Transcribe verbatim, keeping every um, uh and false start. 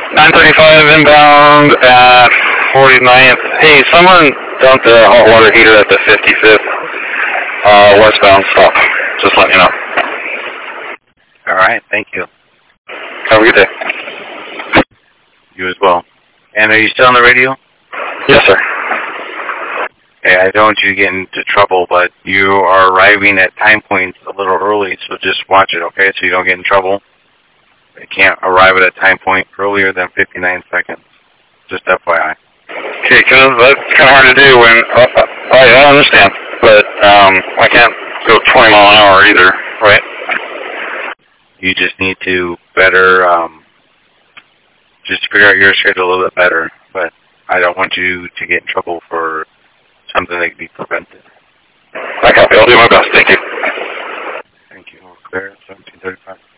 nine thirty-five inbound at forty-ninth. Hey, someone dumped a hot water heater at the fifty-fifth uh, westbound stop. Just let me know. All right, thank you. Have a good day. You as well. And are you still on the radio? Yes, sir. Okay, I don't want you to get into trouble, but you are arriving at time points a little early, so just watch it, okay, so you don't get in trouble. You can't arrive at a time point earlier than fifty-nine seconds. Just F Y I. Okay, cause that's kind of hard to do when, uh, I, I understand, but um, I can't go twenty mile an hour either, right? You just need to better, um, just figure out your schedule a little bit better, but I don't want you to get in trouble for something that can be prevented. I copy. I'll do my best. Thank you. Thank you. Clear, seventeen thirty-five.